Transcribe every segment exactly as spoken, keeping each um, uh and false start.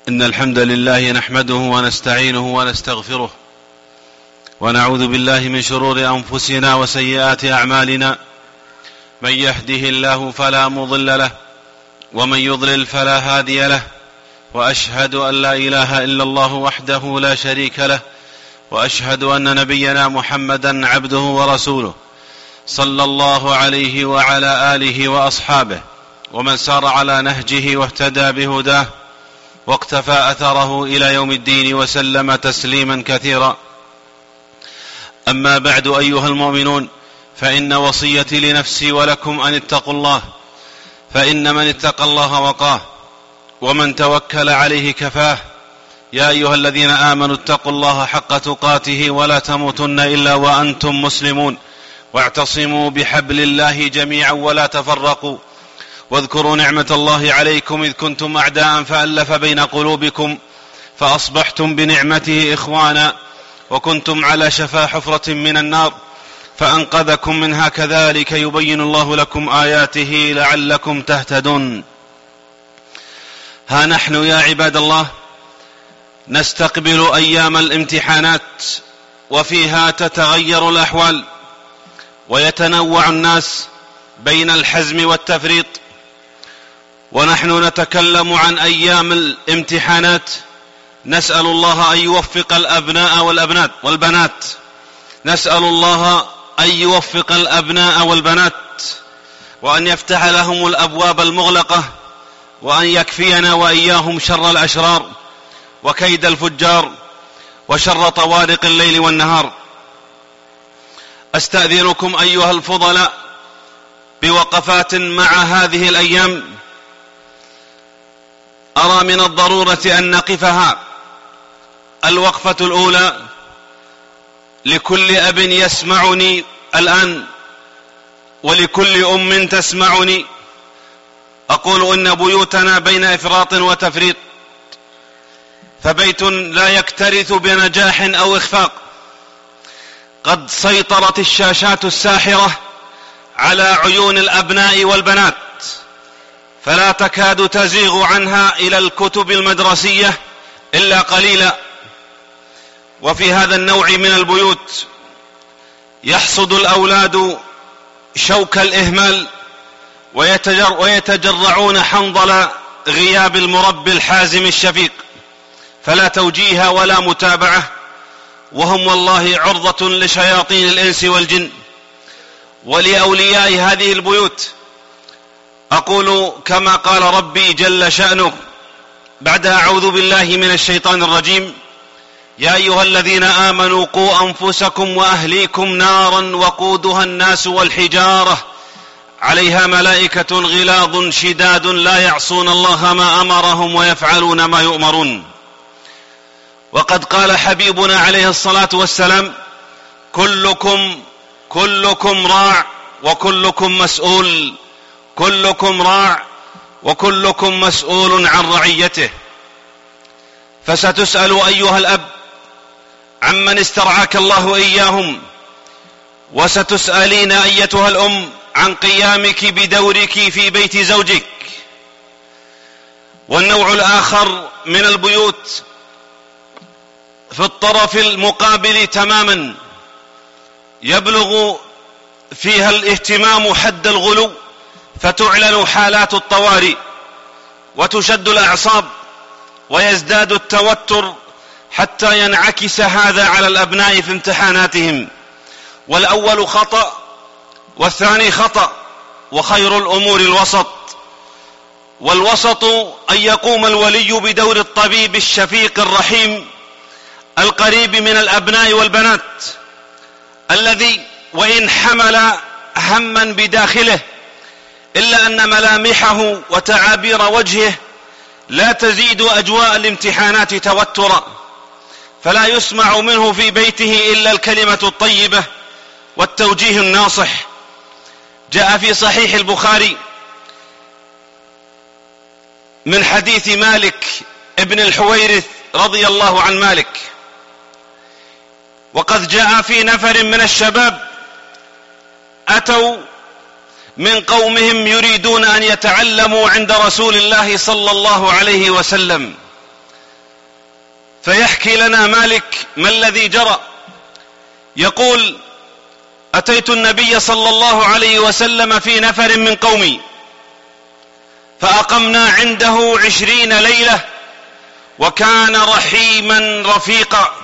إن الحمد لله نحمده ونستعينه ونستغفره ونعوذ بالله من شرور أنفسنا وسيئات أعمالنا. من يهده الله فلا مضل له ومن يضلل فلا هادي له، وأشهد أن لا إله إلا الله وحده لا شريك له، وأشهد أن نبينا محمدا عبده ورسوله صلى الله عليه وعلى آله وأصحابه ومن سار على نهجه واهتدى بهداه واقتفى أثره إلى يوم الدين وسلم تسليما كثيرا. أما بعد أيها المؤمنون، فإن وصيتي لنفسي ولكم أن اتقوا الله، فإن من اتقى الله وقاه ومن توكل عليه كفاه. يا أيها الذين آمنوا اتقوا الله حق تقاته ولا تموتن إلا وأنتم مسلمون، واعتصموا بحبل الله جميعا ولا تفرقوا، واذكروا نعمة الله عليكم إذ كنتم أعداء فألف بين قلوبكم فأصبحتم بنعمته إخوانا، وكنتم على شفا حفرة من النار فأنقذكم منها، كذلك يبين الله لكم آياته لعلكم تهتدون. ها نحن يا عباد الله نستقبل أيام الامتحانات، وفيها تتغير الأحوال ويتنوع الناس بين الحزم والتفريط. ونحن نتكلم عن أيام الامتحانات، نسأل الله أن يوفق الأبناء والأبنات والبنات نسأل الله أن يوفق الأبناء والبنات وأن يفتح لهم الأبواب المغلقة، وأن يكفينا وإياهم شر الأشرار وكيد الفجار وشر طوارق الليل والنهار. أستأذنكم أيها الفضلاء بوقفات مع هذه الأيام أرى من الضرورة أن نقفها. الوقفة الأولى لكل أب يسمعني الآن ولكل أم تسمعني، أقول إن بيوتنا بين إفراط وتفريط، فبيت لا يكترث بنجاح أو إخفاق. قد سيطرت الشاشات الساحرة على عيون الأبناء والبنات، فلا تكاد تزيغ عنها إلى الكتب المدرسية إلا قليلا. وفي هذا النوع من البيوت يحصد الأولاد شوك الإهمال ويتجر ويتجرعون حنظل غياب المربي الحازم الشفيق، فلا توجيه ولا متابعة، وهم والله عرضة لشياطين الإنس والجن. ولأولياء هذه البيوت أقول كما قال ربي جل شأنه بعد أعوذ بالله من الشيطان الرجيم: يا أيها الذين آمنوا قوا أنفسكم وأهليكم نارا وقودها الناس والحجارة عليها ملائكة غلاظ شداد لا يعصون الله ما أمرهم ويفعلون ما يؤمرون. وقد قال حبيبنا عليه الصلاة والسلام: كلكم كلكم راع وكلكم مسؤول كلكم راع وكلكم مسؤول عن رعيته. فستسأل أيها الأب عمن استرعاك الله إياهم، وستسألين أيتها الأم عن قيامك بدورك في بيت زوجك. والنوع الآخر من البيوت في الطرف المقابل تماما يبلغ فيها الاهتمام حد الغلو، فتعلن حالات الطوارئ وتشد الأعصاب ويزداد التوتر حتى ينعكس هذا على الأبناء في امتحاناتهم. والأول خطأ والثاني خطأ، وخير الأمور الوسط. والوسط أن يقوم الولي بدور الطبيب الشفيق الرحيم القريب من الأبناء والبنات، الذي وإن حمل هما بداخله إلا أن ملامحه وتعابير وجهه لا تزيد أجواء الامتحانات توترا، فلا يسمع منه في بيته إلا الكلمة الطيبة والتوجيه الناصح. جاء في صحيح البخاري من حديث مالك ابن الحويرث رضي الله عن مالك: وقد جاء في نفر من الشباب أتوا من قومهم يريدون أن يتعلموا عند رسول الله صلى الله عليه وسلم، فيحكي لنا مالك ما الذي جرى. يقول: أتيت النبي صلى الله عليه وسلم في نفر من قومي، فأقمنا عنده عشرين ليلة، وكان رحيما رفيقا.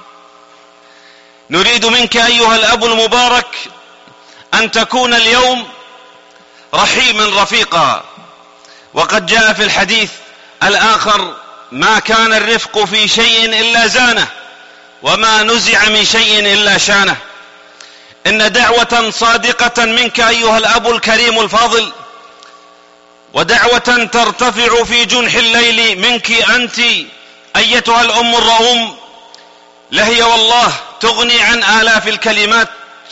نريد منك أيها الأب المبارك أن تكون اليوم رحيما رفيقا. وقد جاء في الحديث الآخر: ما كان الرفق في شيء إلا زانه، وما نزع من شيء إلا شانه. إن دعوة صادقة منك أيها الأب الكريم الفاضل، ودعوة ترتفع في جنح الليل منك أنت أيتها الأم الرؤوم، لهي والله تغني عن آلاف الكلمات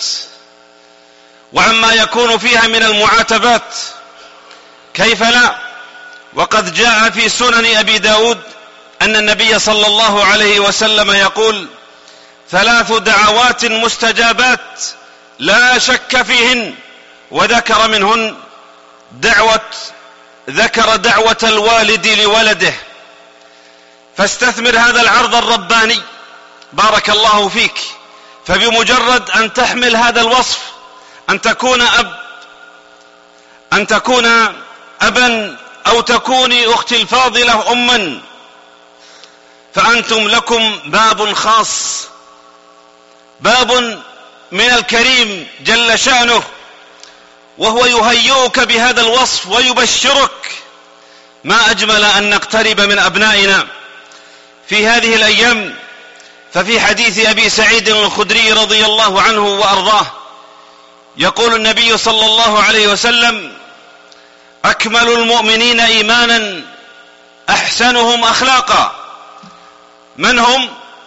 وعما يكون فيها من المعاتبات. كيف لا؟ وقد جاء في سنن أبي داود أن النبي صلى الله عليه وسلم يقول: ثلاث دعوات مستجابات لا شك فيهن، وذكر منهن دعوة ذكر دعوة الوالد لولده. فاستثمر هذا العرض الرباني بارك الله فيك، فبمجرد أن تحمل هذا الوصف، أن تكون أب أن تكون أبا أو تكوني أختي الفاضلة أما، فأنتم لكم باب خاص، باب من الكريم جل شأنه، وهو يهيئك بهذا الوصف ويبشرك. ما أجمل أن نقترب من أبنائنا في هذه الأيام. ففي حديث أبي سعيد الخدري رضي الله عنه وأرضاه يقول النبي صلى الله عليه وسلم: أكمل المؤمنين إيمانا أحسنهم أخلاقا. من هم؟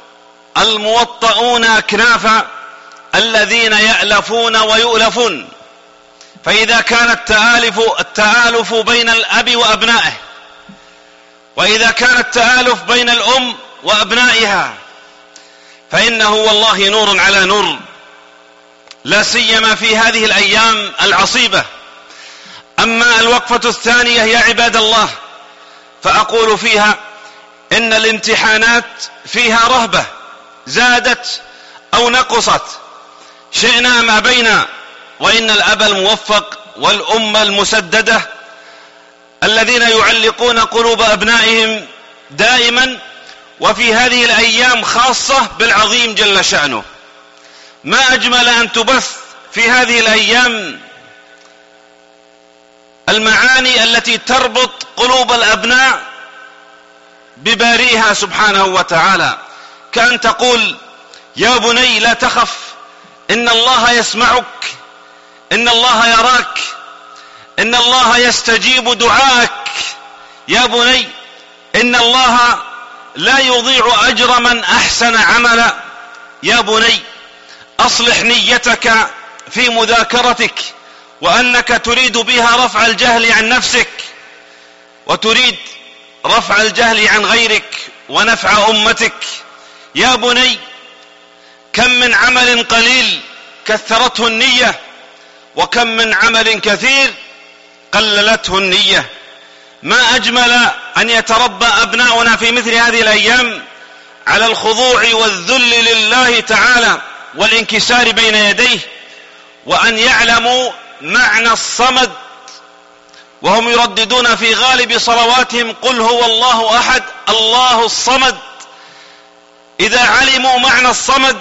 الموطؤون أكنافا، الذين يألفون ويؤلفون. فإذا كان التآلف, التآلف بين الأب وأبنائه، وإذا كان التآلف بين الأم وأبنائها، فإنه والله نور على نور، لا سيما في هذه الأيام العصيبة. أما الوقفة الثانية يا عباد الله، فأقول فيها إن الامتحانات فيها رهبة، زادت أو نقصت، شئنا ما بينا. وإن الأب الموفق والأم المسددة الذين يعلقون قلوب أبنائهم دائما، وفي هذه الأيام خاصة بالعظيم جل شأنه. ما أجمل أن تبث في هذه الأيام المعاني التي تربط قلوب الأبناء بباريها سبحانه وتعالى، كأن تقول: يا بني لا تخف، إن الله يسمعك، إن الله يراك، إن الله يستجيب دعاءك. يا بني إن الله لا يضيع أجر من أحسن عملا. يا بني أصلح نيتك في مذاكرتك، وأنك تريد بها رفع الجهل عن نفسك، وتريد رفع الجهل عن غيرك ونفع أمتك. يا بني كم من عمل قليل كثرته النية، وكم من عمل كثير قللته النية. ما أجمل أن يتربى أبناؤنا في مثل هذه الأيام على الخضوع والذل لله تعالى والانكسار بين يديه، وأن يعلموا معنى الصمد، وهم يرددون في غالب صلواتهم: قل هو الله أحد الله الصمد. إذا علموا معنى الصمد،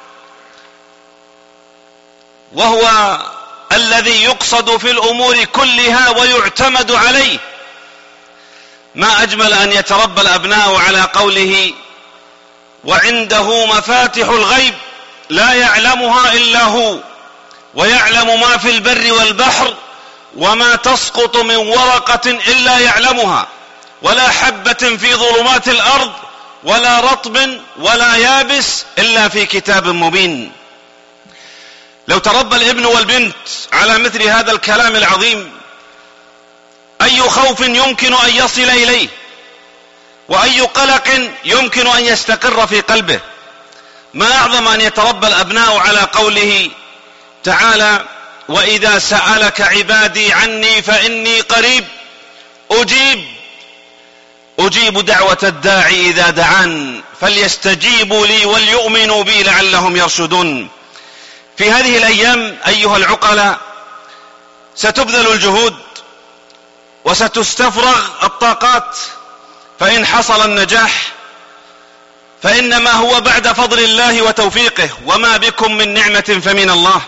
وهو الذي يقصد في الأمور كلها ويعتمد عليه، ما أجمل أن يتربى الأبناء على قوله: وعنده مفاتح الغيب لا يعلمها إلا هو، ويعلم ما في البر والبحر، وما تسقط من ورقة إلا يعلمها، ولا حبة في ظلمات الأرض، ولا رطب ولا يابس إلا في كتاب مبين. لو تربى الابن والبنت على مثل هذا الكلام العظيم، أي خوف يمكن أن يصل إليه، وأي قلق يمكن أن يستقر في قلبه. ما أعظم أن يتربى الأبناء على قوله تعالى: وإذا سألك عبادي عني فإني قريب أجيب أجيب دعوة الداعي إذا دعان فليستجيبوا لي وليؤمنوا بي لعلهم يرشدون. في هذه الأيام أيها العقلاء ستبذل الجهود وستستفرغ الطاقات، فإن حصل النجاح فإنما هو بعد فضل الله وتوفيقه، وما بكم من نعمة فمن الله.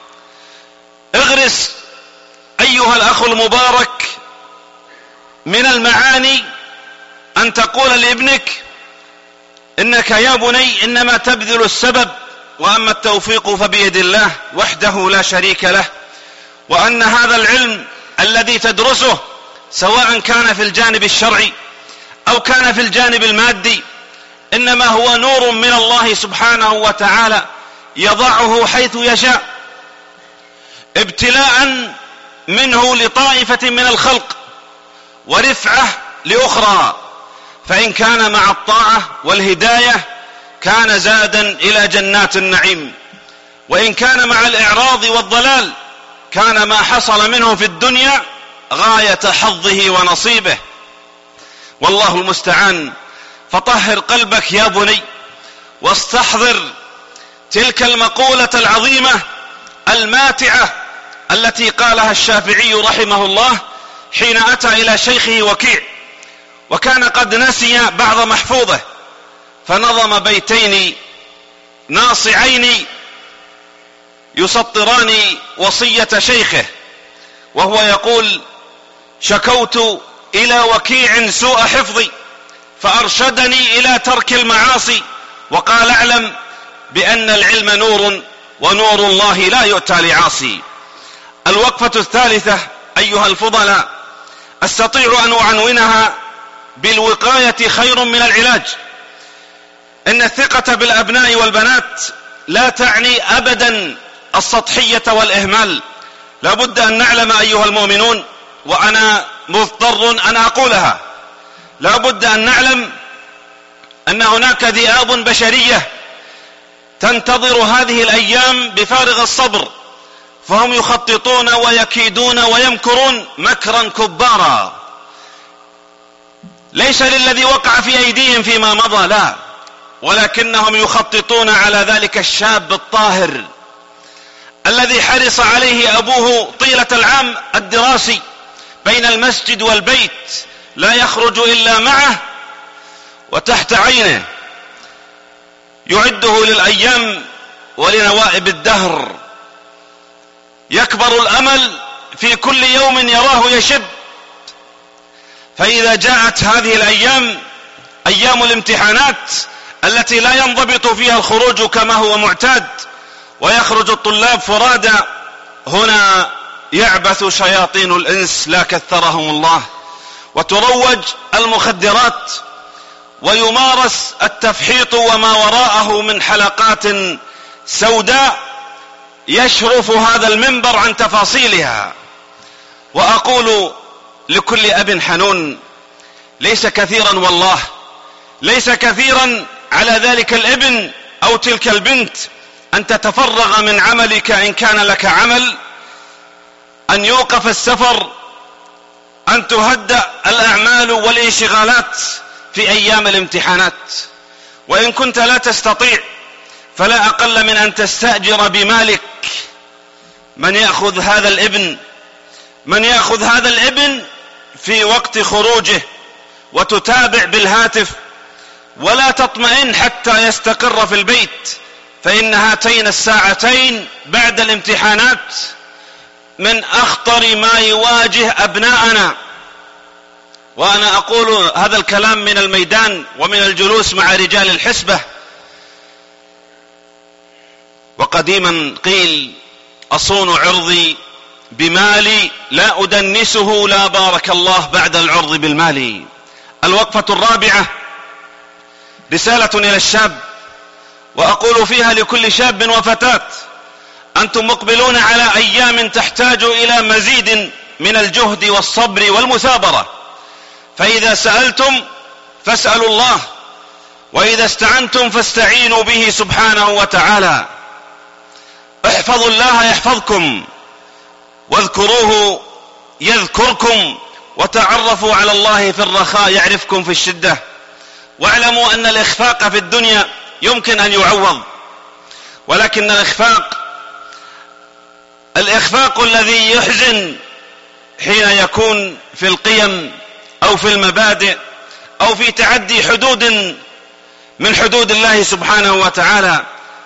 اغرس أيها الأخ المبارك من المعاني أن تقول لابنك إنك يا بني إنما تبذل السبب، وأما التوفيق فبيد الله وحده لا شريك له، وأن هذا العلم الذي تدرسه سواء كان في الجانب الشرعي أو كان في الجانب المادي إنما هو نور من الله سبحانه وتعالى يضعه حيث يشاء، ابتلاء منه لطائفة من الخلق ورفعة لأخرى، فإن كان مع الطاعة والهداية كان زادا إلى جنات النعيم، وإن كان مع الإعراض والضلال كان ما حصل منه في الدنيا غاية حظه ونصيبه، والله المستعان. فطهر قلبك يا بني واستحضر تلك المقولة العظيمة الماتعة التي قالها الشافعي رحمه الله حين أتى إلى شيخه وكيع وكان قد نسي بعض محفوظه، فنظم بيتين ناصعين يسطران وصية شيخه، وهو يقول: شكوت إلى وكيع سوء حفظي فأرشدني إلى ترك المعاصي، وقال: اعلم بأن العلم نور ونور الله لا يؤتى لعاصي. الوقفة الثالثة أيها الفضلاء أستطيع أن أعنونها بالوقاية خير من العلاج. إن الثقة بالأبناء والبنات لا تعني أبدا السطحية والإهمال، لا بد أن نعلم أيها المؤمنون، وأنا مضطر أن أقولها، لا بد أن نعلم أن هناك ذئاب بشرية تنتظر هذه الأيام بفارغ الصبر، فهم يخططون ويكيدون ويمكرون مكرا كبارا، ليس للذي وقع في أيديهم فيما مضى، لا، ولكنهم يخططون على ذلك الشاب الطاهر الذي حرص عليه أبوه طيلة العام الدراسي بين المسجد والبيت، لا يخرج إلا معه وتحت عينه، يعده للأيام ولنوائب الدهر، يكبر الأمل في كل يوم يراه يشب. فإذا جاءت هذه الأيام أيام الامتحانات التي لا ينضبط فيها الخروج كما هو معتاد ويخرج الطلاب فرادى، هنا يعبث شياطين الإنس لا كثرهم الله، وتروج المخدرات ويمارس التفحيط وما وراءه من حلقات سوداء يشرف هذا المنبر عن تفاصيلها. وأقول لكل أب حنون: ليس كثيرا والله، ليس كثيرا على ذلك الابن أو تلك البنت أن تتفرغ من عملك إن كان لك عمل، أن يوقف السفر، أن تهدأ الأعمال والانشغالات في أيام الامتحانات، وإن كنت لا تستطيع فلا أقل من أن تستأجر بمالك من يأخذ هذا الابن من يأخذ هذا الابن في وقت خروجه، وتتابع بالهاتف، ولا تطمئن حتى يستقر في البيت، فإن هاتين الساعتين بعد الامتحانات من أخطر ما يواجه أبناءنا. وأنا أقول هذا الكلام من الميدان ومن الجلوس مع رجال الحسبة. وقديما قيل: أصون عرضي بمالي لا أدنسه، لا بارك الله بعد العرض بالمال. الوقفة الرابعة رسالة إلى الشاب، وأقول فيها لكل شاب وفتاة: أنتم مقبلون على أيام تحتاج إلى مزيد من الجهد والصبر والمثابرة، فإذا سألتم فاسألوا الله، وإذا استعنتم فاستعينوا به سبحانه وتعالى. احفظوا الله يحفظكم، واذكروه يذكركم، وتعرفوا على الله في الرخاء يعرفكم في الشدة. واعلموا أن الإخفاق في الدنيا يمكن أن يعوض، ولكن الإخفاق الإخفاق الذي يحزن حين يكون في القيم أو في المبادئ أو في تعدي حدود من حدود الله سبحانه وتعالى.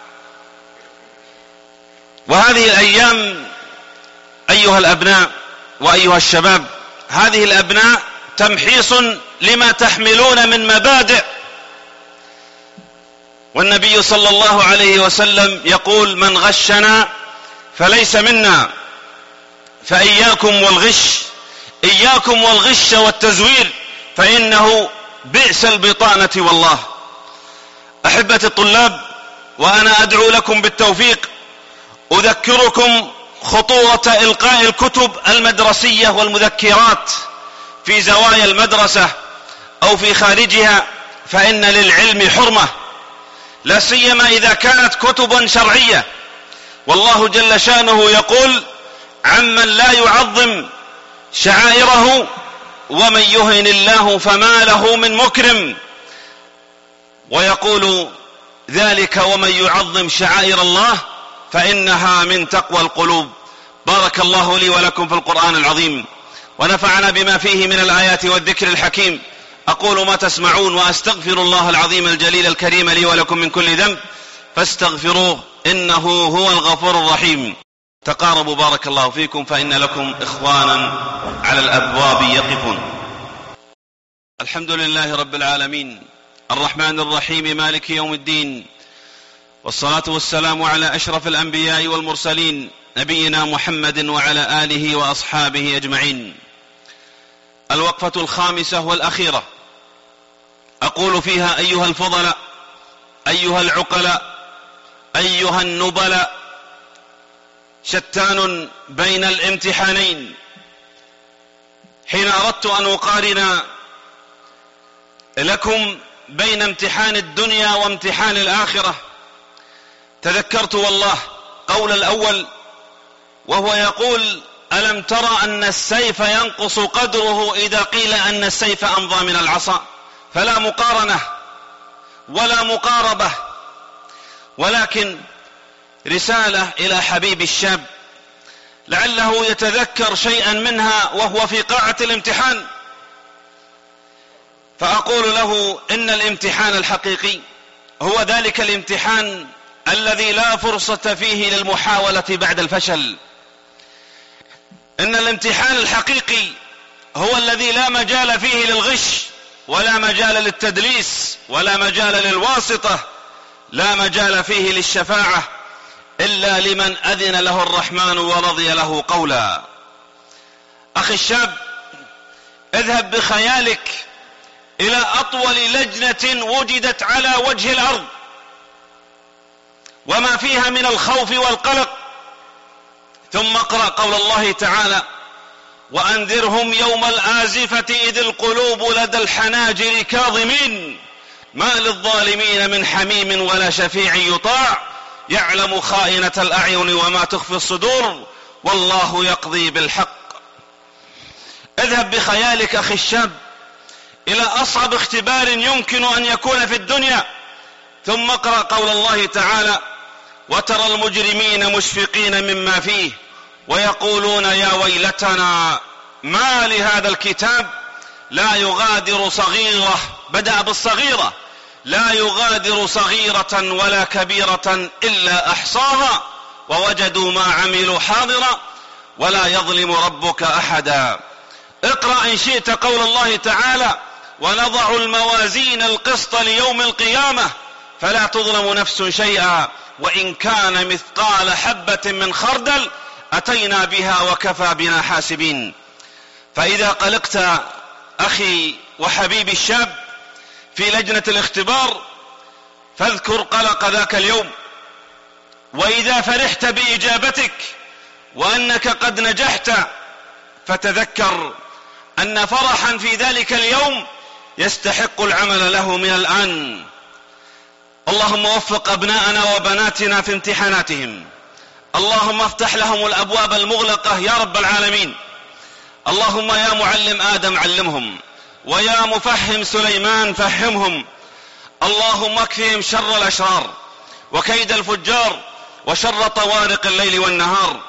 وهذه الأيام أيها الأبناء وأيها الشباب، هذه الأبناء تمحيص لما تحملون من مبادئ. والنبي صلى الله عليه وسلم يقول: من غشنا فليس منا. فإياكم والغش، إياكم والغش والتزوير، فإنه بئس البطانة والله. أحبة الطلاب، وأنا أدعو لكم بالتوفيق، أذكركم خطورة إلقاء الكتب المدرسية والمذكرات في زوايا المدرسة أو في خارجها، فإن للعلم حرمة، لا سيما إذا كانت كتبا شرعية. والله جل شأنه يقول: عمن لا يعظم شعائره ومن يهن الله فما له من مكرم. ويقول ذلك: ومن يعظم شعائر الله فإنها من تقوى القلوب. بارك الله لي ولكم في القرآن العظيم، ونفعنا بما فيه من الآيات والذكر الحكيم. أقول ما تسمعون، وأستغفر الله العظيم الجليل الكريم لي ولكم من كل ذنب، فاستغفروه إنه هو الغفور الرحيم. تقاربوا بارك الله فيكم، فإن لكم إخوانا على الأبواب يقفون. الحمد لله رب العالمين، الرحمن الرحيم، مالك يوم الدين، والصلاة والسلام على أشرف الأنبياء والمرسلين، نبينا محمد وعلى آله وأصحابه أجمعين. الوقفة الخامسة والأخيرة، أقول فيها: أيها الفضلاء، أيها العقلاء، أيها النبلاء، شتان بين الامتحانين. حين أردت أن أقارن لكم بين امتحان الدنيا وامتحان الآخرة، تذكرت والله قول الأول، وهو يقول: ألم ترى أن السيف ينقص قدره إذا قيل أن السيف أمضى من العصا؟ فلا مقارنة ولا مقاربة، ولكن رسالة إلى حبيب الشاب لعله يتذكر شيئا منها وهو في قاعة الامتحان. فأقول له: إن الامتحان الحقيقي هو ذلك الامتحان الذي لا فرصة فيه للمحاولة بعد الفشل. إن الامتحان الحقيقي هو الذي لا مجال فيه للغش، ولا مجال للتدليس، ولا مجال للواسطة، لا مجال فيه للشفاعة، إلا لمن أذن له الرحمن ورضي له قولا. أخي الشاب، اذهب بخيالك إلى أطول لجنة وجدت على وجه الأرض وما فيها من الخوف والقلق، ثم اقرأ قول الله تعالى: وأنذرهم يوم الآزفة إذ القلوب لدى الحناجر كاظمين ما للظالمين من حميم ولا شفيع يطاع يعلم خائنة الأعين وما تخفي الصدور والله يقضي بالحق. اذهب بخيالك أخي الشاب إلى أصعب اختبار يمكن أن يكون في الدنيا، ثم اقرأ قول الله تعالى: وترى المجرمين مشفقين مما فيه ويقولون يا ويلتنا ما لهذا الكتاب لا يغادر صغيرة، بدأ بالصغيرة، لا يغادر صغيرة ولا كبيرة إلا أحصاها ووجدوا ما عملوا حاضرا ولا يظلم ربك أحدا. اقرأ إن شئت قول الله تعالى: ونضع الموازين القسط ليوم القيامة فلا تظلم نفس شيئا وإن كان مثقال حبة من خردل أتينا بها وكفى بنا حاسبين. فإذا قلقت أخي وحبيبي الشاب في لجنة الاختبار فاذكر قلق ذاك اليوم، وإذا فرحت بإجابتك وأنك قد نجحت فتذكر أن فرحا في ذلك اليوم يستحق العمل له من الآن. اللهم وفق أبناءنا وبناتنا في امتحاناتهم، اللهم افتح لهم الأبواب المغلقة يا رب العالمين، اللهم يا معلم آدم علمهم، ويا مفهم سليمان فهمهم. اللهم اكفهم شر الأشرار وكيد الفجار وشر طوارق الليل والنهار.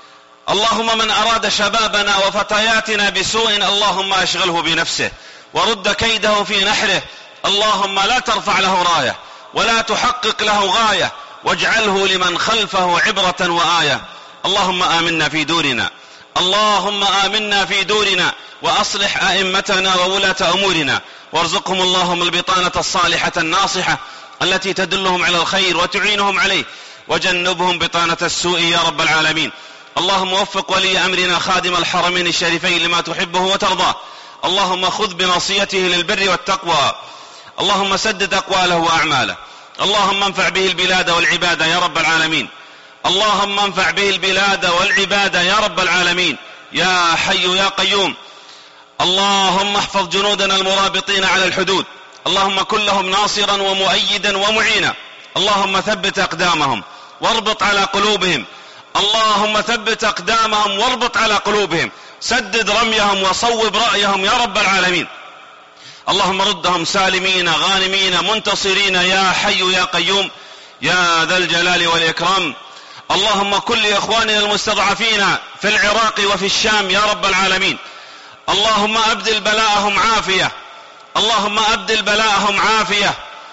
اللهم من أراد شبابنا وفتياتنا بسوء اللهم أشغله بنفسه ورد كيده في نحره. اللهم لا ترفع له راية ولا تحقق له غاية، واجعله لمن خلفه عبرة وآية. اللهم آمنا في دورنا، اللهم آمنا في دورنا، وأصلح أئمتنا وولاة أمورنا، وارزقهم اللهم البطانة الصالحة الناصحة التي تدلهم على الخير وتعينهم عليه، وجنبهم بطانة السوء يا رب العالمين. اللهم وفق ولي أمرنا خادم الحرمين الشريفين لما تحبه وترضاه. اللهم خذ بناصيته للبر والتقوى. اللهم سدد أقواله وأعماله. اللهم انفع به البلاد والعباد يا رب العالمين. اللهم انفع به البلاد والعباد يا رب العالمين يا حي يا قيوم. اللهم احفظ جنودنا المرابطين على الحدود. اللهم كن لهم ناصرا ومؤيدا ومعينا. اللهم ثبت أقدامهم واربط على قلوبهم. اللهم ثبت أقدامهم واربط على قلوبهم. سدد رميهم وصوب رأيهم يا رب العالمين. اللهم ردهم سالمين غانمين منتصرين يا حي يا قيوم يا ذا الجلال والإكرام. اللهم كن لإخواننا المستضعفين في العراق وفي الشام يا رب العالمين. اللهم أبدل بلاءهم عافية. اللهم أبدل بلاءهم عافية.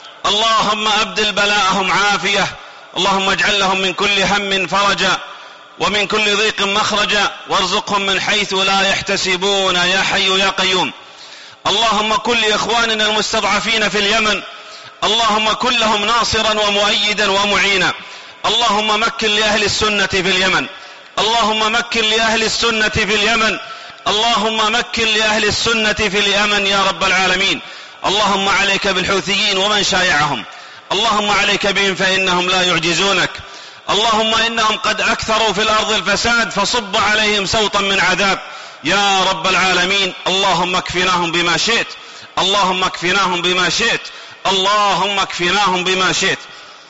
اللهم أبدل بلاءهم عافية. اللهم اجعل لهم من كل هم فرجا ومن كل ضيق مخرجا، وارزقهم من حيث لا يحتسبون يا حي يا قيوم. اللهم كن لإخواننا المستضعفين في اليمن. اللهم كن لهم ناصرا ومؤيدا ومعينا. اللهم مكن لأهل السنة في اليمن. اللهم مكن لأهل السنة في اليمن. اللهم مكن لأهل السنة في اليمن يا رب العالمين. اللهم عليك بالحوثيين ومن شايعهم. اللهم عليك بهم فإنهم لا يعجزونك. اللهم إنهم قد أكثروا في الأرض الفساد فصب عليهم سوطا من عذاب يا رب العالمين. اللهم اكفناهم بما شئت. اللهم اكفناهم بما شئت. اللهم اكفناهم بما شئت.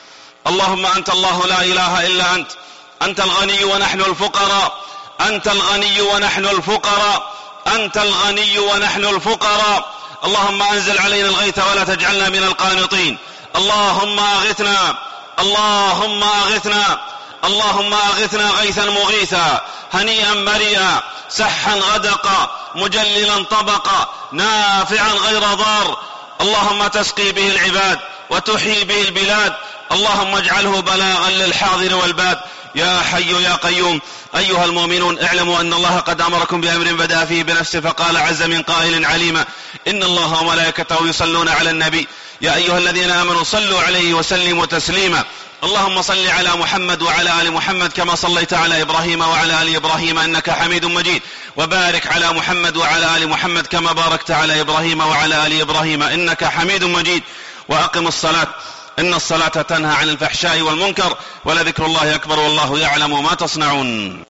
اللهم أنت الله لا إله إلا أنت. أنت الغني ونحن الفقراء. أنت الغني ونحن الفقراء. أنت الغني ونحن الفقراء. اللهم أنزل علينا الغيث ولا تجعلنا من القانطين. اللهم أغثنا. اللهم أغثنا. اللهم أغثنا غيثا مغيثا هنيئا مريئا سحا غدقا مجللا طبقا نافعا غير ضار. اللهم تسقي به العباد وتحيي به البلاد. اللهم اجعله بلاغا للحاضر والباد يا حي يا قيوم. أيها المؤمنون اعلموا أن الله قد أمركم بأمر بدأ فيه بنفسه فقال عز من قائل عليما إن الله وملائكته يصلون على النبي يا أيها الذين آمنوا صلوا عليه وسلموا تسليما. اللهم صل على محمد وعلى آل محمد كما صليت على إبراهيم وعلى آل إبراهيم إنك حميد مجيد، وبارك على محمد وعلى آل محمد كما باركت على إبراهيم وعلى آل إبراهيم إنك حميد مجيد. وأقم الصلاة إن الصلاة تنهى عن الفحشاء والمنكر ولذكر الله أكبر والله يعلم ما تصنعون.